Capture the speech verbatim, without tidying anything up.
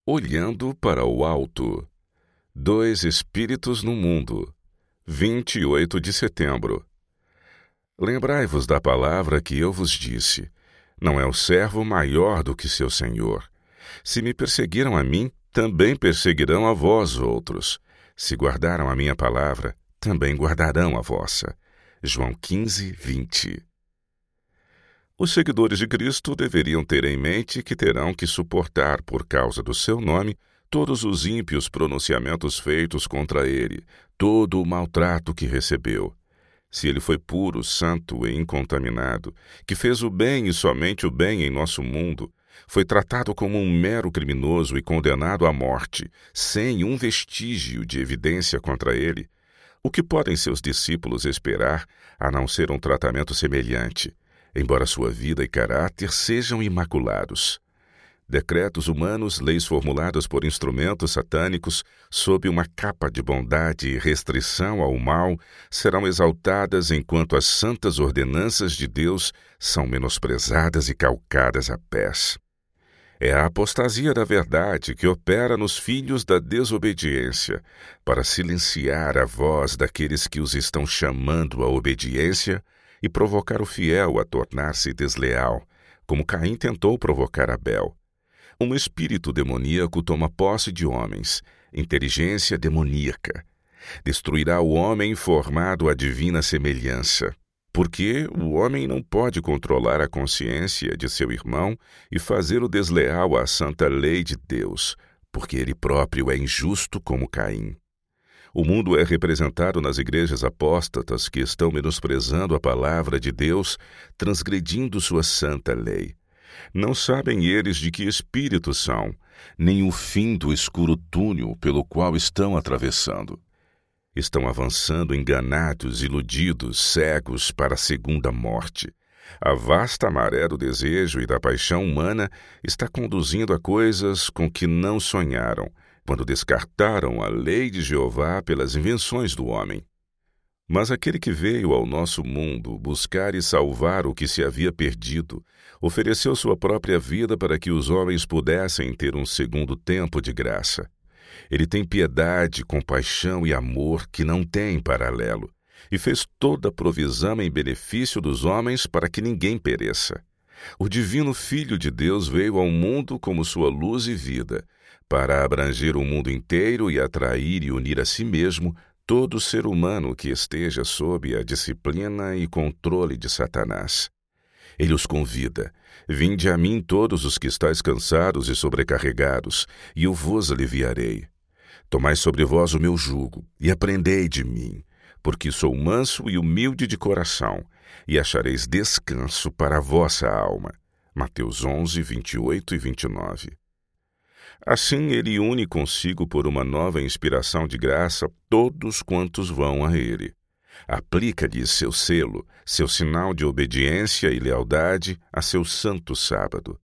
Olhando para o alto. Dois espíritos no mundo. vinte e oito de setembro. Lembrai-vos da palavra que eu vos disse. Não é o servo maior do que seu senhor. Se me perseguiram a mim, também perseguirão a vós outros. Se guardaram a minha palavra, também guardarão a vossa. João quinze, vinte. Os seguidores de Cristo deveriam ter em mente que terão que suportar, por causa do seu nome, todos os ímpios pronunciamentos feitos contra ele, todo o maltrato que recebeu. Se ele foi puro, santo e incontaminado, que fez o bem e somente o bem em nosso mundo, foi tratado como um mero criminoso e condenado à morte, sem um vestígio de evidência contra ele, o que podem seus discípulos esperar, a não ser um tratamento semelhante, embora sua vida e caráter sejam imaculados? Decretos humanos, leis formuladas por instrumentos satânicos, sob uma capa de bondade e restrição ao mal, serão exaltadas enquanto as santas ordenanças de Deus são menosprezadas e calcadas a pés. É a apostasia da verdade que opera nos filhos da desobediência, para silenciar a voz daqueles que os estão chamando à obediência e provocar o fiel a tornar-se desleal, como Caim tentou provocar Abel. Um espírito demoníaco toma posse de homens, inteligência demoníaca. Destruirá o homem formado à divina semelhança, porque o homem não pode controlar a consciência de seu irmão e fazê-lo desleal à santa lei de Deus, porque ele próprio é injusto como Caim. O mundo é representado nas igrejas apóstatas que estão menosprezando a palavra de Deus, transgredindo sua santa lei. Não sabem eles de que espírito são, nem o fim do escuro túnel pelo qual estão atravessando. Estão avançando enganados, iludidos, cegos para a segunda morte. A vasta maré do desejo e da paixão humana está conduzindo a coisas com que não sonharam, quando descartaram a lei de Jeová pelas invenções do homem. Mas aquele que veio ao nosso mundo buscar e salvar o que se havia perdido, ofereceu sua própria vida para que os homens pudessem ter um segundo tempo de graça. Ele tem piedade, compaixão e amor que não tem paralelo, e fez toda a provisão em benefício dos homens para que ninguém pereça. O divino Filho de Deus veio ao mundo como sua luz e vida, para abranger o mundo inteiro e atrair e unir a si mesmo todo ser humano que esteja sob a disciplina e controle de Satanás. Ele os convida: vinde a mim todos os que estáis cansados e sobrecarregados, e eu vos aliviarei. Tomai sobre vós o meu jugo, e aprendei de mim, porque sou manso e humilde de coração, e achareis descanso para a vossa alma. Mateus onze, vinte e oito e vinte e nove. Assim ele une consigo por uma nova inspiração de graça todos quantos vão a ele. Aplica-lhes seu selo, seu sinal de obediência e lealdade a seu santo sábado.